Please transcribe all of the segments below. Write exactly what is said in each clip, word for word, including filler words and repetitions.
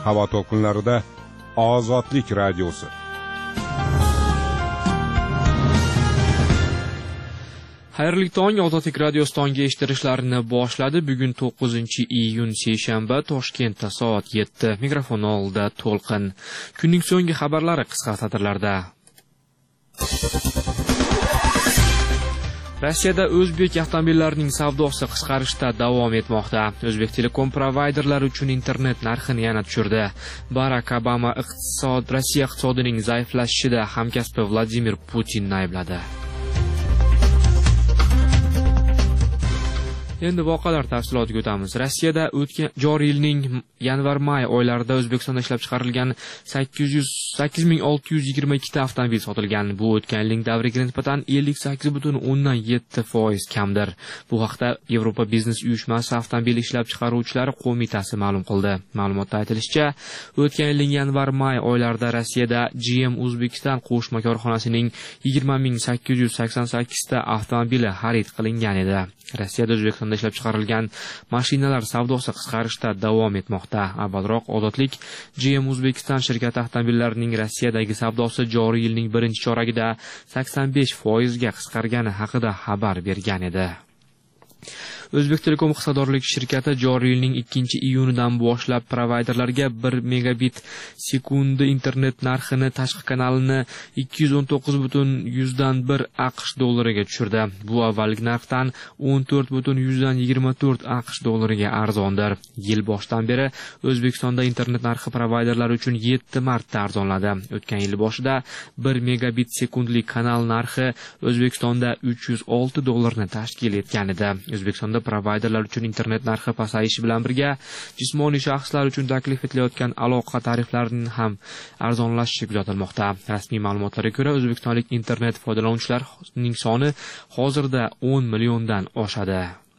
havo to'lqinlarida Ozodlik radiosi. Xayrli tong, Ozodlik radiosi tongi eshittirishlarini boshladi. Bugun to'qqizinchi iyun seshanba, Toshkentda soat yetti. Mikrofon oldida To'lqin. Kunning so'nggi xabarlari qisqa satrlarda. Rossiyada o'zbek avtomobillarining savdosi qisqarishda davom etmoqda. O'zbek Telekom provayderlari uchun internet narxini yana tushirdi. Barak Obama iqtisod Rossiya iqtisodining zaiflashishida hamkasbi Vladimir Putinni aybladi. Endi voqealar tafsilotiga o'tamiz. Rossiyada o'tgan joriy yilning yanvar-may oylarida O'zbekistonda ishlab chiqarilgan sakkiz ming olti yuz yigirma ikki ta avtomobil sotilgan. Bu o'tgan yilning davriga nisbatan ellik sakkiz butun o'ndan yetti foiz kamdir. Bu haqda Yevropa biznes uyushmasi avtomobil ishlab chiqaruvchilari qo'mitasi ma'lum qildi. Ma'lumotda aytilishicha, o'tgan yilning yanvar-may oylarida Rossiyada G M Uzbekistan qo'shma korxonasining yigirma ming sakkiz yuz sakson sakkiz ta avtomobili xarid qilingan edi. Rossiyada O'zbekistonda ishlab chiqarilgan mashinalar savdosi qisqarishda davom etmoqda. Avvalroq Ozodlik G M Uzbekistan shirkati avtomobillarining Rossiyadagi savdosi joriy yilning birinchi choragida sakson besh foiz ga qisqargani haqida xabar bergan edi. O'zbek Telekom hissadorlik shirkati joriy yilning ikkinchi iyunidan boshlab provayderlarga bir megabit sekundi internet narxini tashqi kanalini ikki yuz o'n to'qqiz butun yuzdan bir AQSh dollariga tushirdi. Bu avvalgi narxdan o'n to'rt butun yuzdan yigirma to'rt AQSh dollariga arzondir. Yil boshidan beri O'zbekistonda internet narxi provayderlar uchun yetti marta arzonladi. O'tgan yil boshida bir megabit sekundlik kanal narxi O'zbekistonda uch yuz olti dollarni tashkil etgan edi. O'zbekistonda provayderlar uchun internet narxi pasayishi bilan birga jismoniy shaxslar uchun taklif etilayotgan aloqa tariflarining ham arzonlashishi kuzatilmoqda. Rasmiy ma'lumotlarga ko'ra, o'zbekistonlik internet foydalanuvchilarining soni hozirda o'n milliondan oshadi.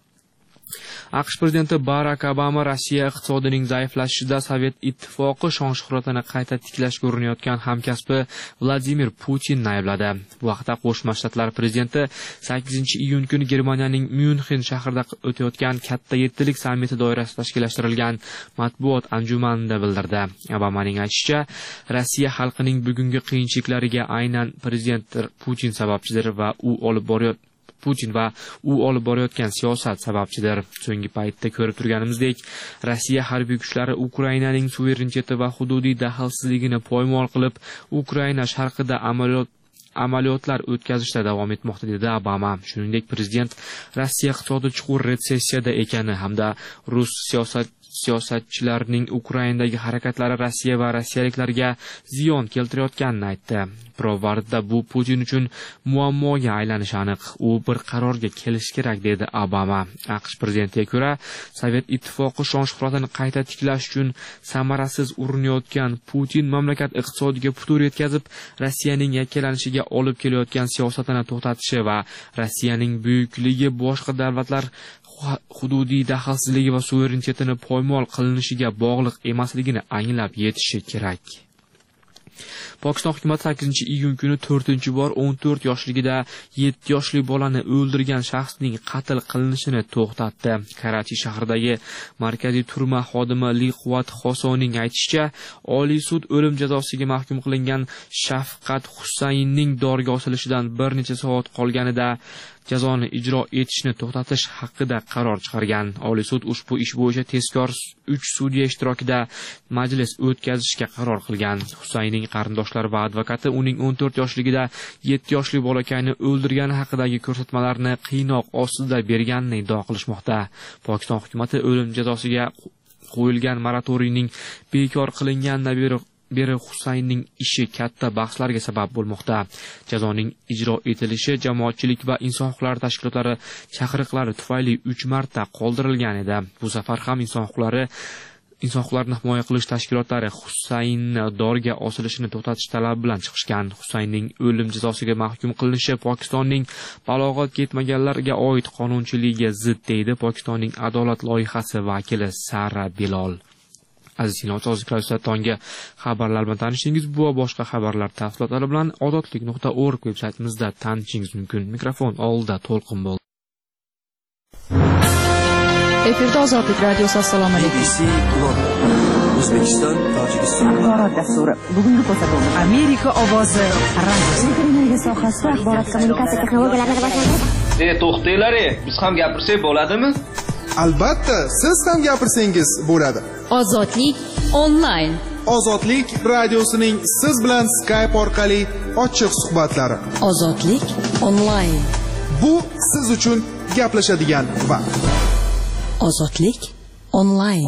AQSh prezidenti Barak Obama Rossiya iqtisodining zaiflashishida Sovet ittifoqi shon-shuhratini qayta tiklashga urinayotgan hamkasbi Vladimir Putinni aybladi. Bu haqda Qo'shma Shtatlar prezidenti sakkizinchi iyun kuni Germaniyaning Myunxen shahrida o'tayotgan katta yettilik sammiti doirasida tashkillashtirilgan matbuot anjumanida bildirdi. Obamaning aytishicha, Rossiya xalqining bugungi qiyinchiliklariga aynan prezident Putin sababchidir va u olib borayotgan Putin va u olib borayotgan siyosat sababchidir. So'nggi paytda ko'rib turganimizdek, Rossiya harbiy kuchlari Ukrainaning suvereniteti va hududiy daxlsizligini poymol qilib, Ukraina sharqida amaliyot amaliyotlar o'tkazishda davom etmoqda, dedi Obama. Shuningdek, prezident Rossiya iqtisodi chuqur retsessiyada ekani hamda rus siyosat siyosatchilarning Ukrainadagi harakatlari Rossiya va rossiyaliklarga ziyon keltirayotganini aytdi. Pirovardida bu Putin uchun muammoga aylanishi aniq. U bir qarorga kelish kerak, dedi Obama. AQSh prezidentiga ko'ra, Sovet ittifoqi shon-shuhratini qayta tiklash uchun samarasiz urinayotgan Putin mamlakat iqtisodiga putur yetkazib, Rossiyaning yakkalanishiga olib kelayotgan siyosatini to'xtatishi va Rossiyaning buyukligi boshqa davlatlar hududiy daxlsizligi va suverenitetini poymol qilinishiga bog'liq emasligini anglab yetishi kerak. Pokiston hukumati sakkizinchi iyun kuni to'rtinchi bor o'n to'rt yoshligida yetti yoshli bolani o'ldirgan shaxsning qatl qilinishini to'xtatdi. Karachi shahridagi markaziy turma xodimi Liqvat Xosonning aytishicha, Oliy sud o'lim jazosiga mahkum qilingan Shafqat Husaynning dorga osilishidan bir necha soat qolganida jazoni ijro etishni to'xtatish haqida qaror chiqargan. Oliy sud ushbu ish bo'yicha tezkor uch sudya ishtirokida majlis o'tkazishga qaror qilgan. Husaynning qarindoshlari va advokati uning o'n to'rt yoshligida yetti yoshli bolakayni o'ldirgani haqidagi ko'rsatmalarni qiynoq ostida berganini iddao qilishmoqda. Pokiston hukumati o'lim jazosiga qo'yilgan moratoriyning bekor qilinganidan beri beri Husaynning ishi katta bahslarga sabab bo'lmoqda. Jazoning ijro etilishi jamoatchilik va inson huquqlari tashkilotlari chaqiriqlari tufayli uch marta qoldirilgan edi. Bu safar ham inson huquqlari inson huquqlarini himoya qilish tashkilotlari Husaynni dorga osilishini to'xtatish talabi bilan chiqishgan. Husaynning o'lim jazosiga mahkum qilinishi Pokistonning balog'atga yetmaganlarga oid qonunchiligiga zid, deydi Pokistonning adolat loyihasi vakili Sara Bilol. Aziz yo'lovchilar, tongi xabarlar bilan tanishdingiz. Bu va boshqa xabarlar tafsilotlari bilan ozodlik nuqta org veb-saytimizda tanishishingiz mumkin. Mikrofon oldida To'lqin bo'ldi. Efirda Ozodlik radiosi. Assalomu alaykum. O'zbekiston, Tojikiston. Axborot dasturi. Bugungi ko'rsatuvimiz Amerika ovozi radiosi. Televiziya sohasida axborot kommunikatsiya texnologiyalarini rivojlantirish. E, to'xtanglar, biz ham gapirsak bo'ladimi? Albatta, siz ham gapirsangiz bo'ladi. Ozodlik onlayn. Ozodlik radiosining siz bilan Skype orqali ochiq suhbatlari. Ozodlik onlayn. Bu siz uchun gaplashadigan vaqt. Ozodlik onlayn.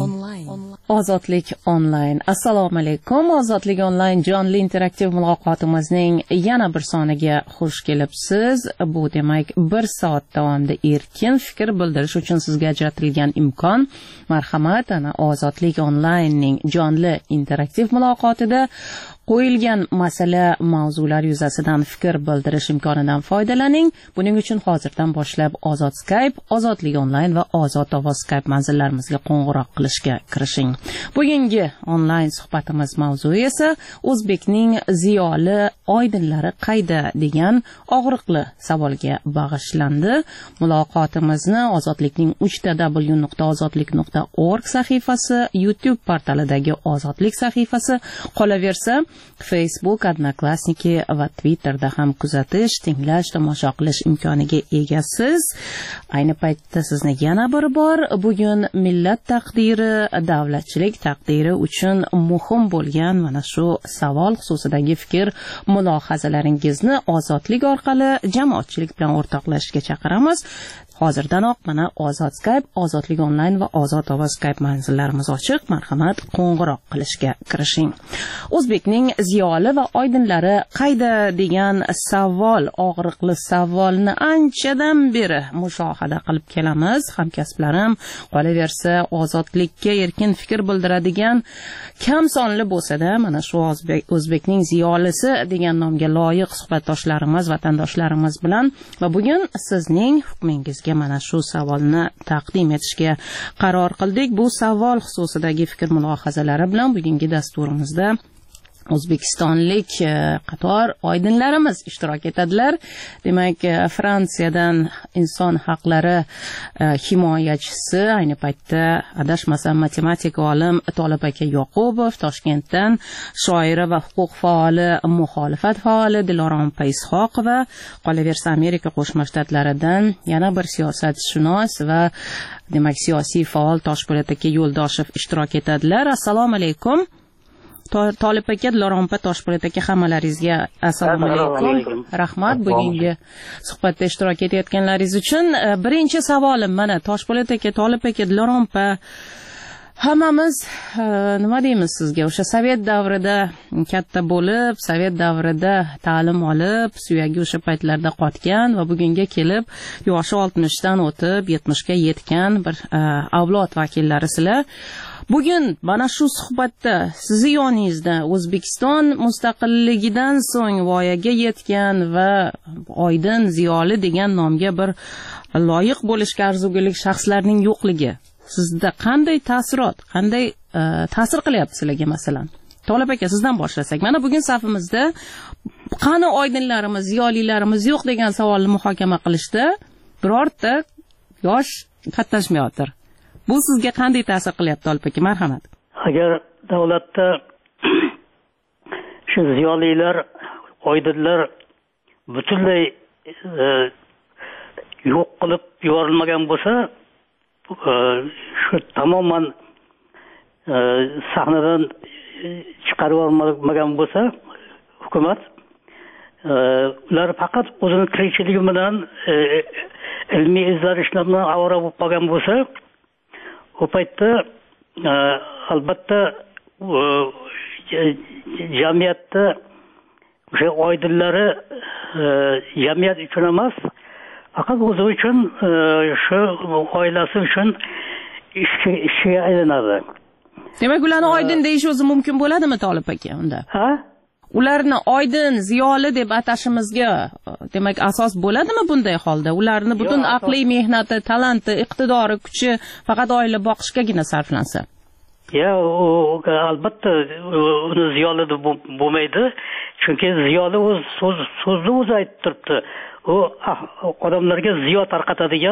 Ozodlik onlayn. Assalomu alaykum. Ozodlik onlayn jonli interaktiv muloqotimizning yana bir soniga xush kelibsiz. Bu demak bir soat davomida erkin fikr bildirish uchun sizga ajratilgan imkon. Marhamat, ana Ozodlik onlaynning jonli interaktiv muloqotida qo'yilgan masala mavzular yuzasidan fikr bildirish imkonidan foydalaning. Buning uchun hozirdan boshlab Ozod Skype, Ozodlik onlayn va Ozod ovoz Skype manzillarimizga qo'ng'iroq qilishga kirishing. Bugungi onlayn suhbatimiz mavzui esa O'zbekning ziyoli oydinlari qayda degan og'riqli savolga bag'ishlandi. Muloqotimizni Ozodlikning uch w nuqta ozodlik nuqta org sahifasi, YouTube portalidagi Ozodlik sahifasi, qolaversa Facebook, Odnoklassniki va Twitterda ham kuzatish, tinglash, tomosha qilish imkoniga egasiz. Ayni paytda sizni yana bir bor bugun millat taqdiri, davlatchilik taqdiri uchun muhim bo'lgan mana shu savol xususidagi fikr mulohazalaringizni ozodlik orqali jamoatchilik bilan o'rtoqlashishga chaqiramiz. Hozirdanoq mana Ozod Skype, Ozodlik onlayn va Ozod ovoz Skype manzillarimiz ochiq. Marhamat, qo'ng'iroq qilishga kirishing. O'zbekning ziyoli va oydinlari qayda degan savol, og'riqli savolni anchadan beri mushohada qilib kelamiz. Hamkasblarim, qolaversa ozodlikka erkin fikr bildiradigan kam sonli bo'lsa-da, mana shu O'zbekning ziyolisi degan nomga loyiq suhbatdoshlarimiz, vatandoshlarimiz bilan va bugun sizning hukmingizga mana shu savolni taqdim etishga qaror qildik. Bu savol xususidagi fikr mulohazalari bilan bugungi dasturimizda O'zbekistonlik qator oydinlarimiz ishtirok etadilar. Demak, Fransiyadan inson haqlari himoyachisi, ayni paytda adashmasam matematik olim Tolib aka Yoqubov, Toshkentdan shoira va huquq faoli, muxolifat faoli Dilorom Ishoqova, qolaversa Amerika Qo'shma Shtatlaridan yana bir siyosatshunos va demak siyosiy faol Toshpo'lat aka Yo'ldoshev ishtirok etadilar. Assalomu alaykum. Tolib aka, Dilorom Toshpo'lat aka, hammalaringizga assalomu alaykum. Rahmat bugungi suhbatda ishtirok etayotganlaringiz uchun. Birinchi savolim mana Toshpo'lat aka, Tolib aka, Dilorom hammamiz nima deymiz sizga, o'sha Sovet davrida katta bo'lib, Sovet davrida ta'lim olib, suyagi o'sha paytlarda qotgan va bugunga kelib yoshi oltmishdan o'tib yetmishga yetgan bir avlod vakillari sizlar. Bugun mana shu suhbatda sizni yoningizda O'zbekiston mustaqilligidan so'ng voyaga yetgan va oydin ziyoli degan nomga bir loyiq bo'lishga arzugulik shaxslarning yo'qligi sizda qanday ta'sirot, qanday ta'sir qilyapti sizlarga masalan? Tolib aka, sizdan boshlasak. Mana bugun safimizda qani oydinlarimiz, ziyolilarimiz yo'q degan savolni muhokama qilishda birorta yosh qatnashmayapti. Bu sizga qanday ta'sir qilyapti, Tolib aka? Marhamat. Agar davlatda shu ziyolilar, oydinlar butunlay yo'q qilib yuborilmagan bo'lsa, shu tamoman sahnadan chiqarib yubormagan bo'lsa, hukumat ular faqat o'zini tirikchiligi bilan ilmiy izlanishlar bilan ovora bo'lib qolgan bo'lsa, u paytda albatta jamiyatda o'sha oydinlari jamiyat uchun emas, faqat o'zi uchun, shu oilasi uchun ishga aylanadi. Demak, ularni oydin deyish o'zi mumkin bo'ladimi, Tolib aka, unda? Ha? Ularni oydin, ziyoli deb atashimizga demak asos bo'ladimi bunday holda? Ularni butun aqliy mehnati, talanti, iqtidori, kuchi faqat oila boqishgagina sarflansa. Ya, albatta uni ziyoli deb bo'lmaydi. Chunki ziyoli o'z so'zni o'zi aytib turibdi. U odamlarga ziyo tarqatadigan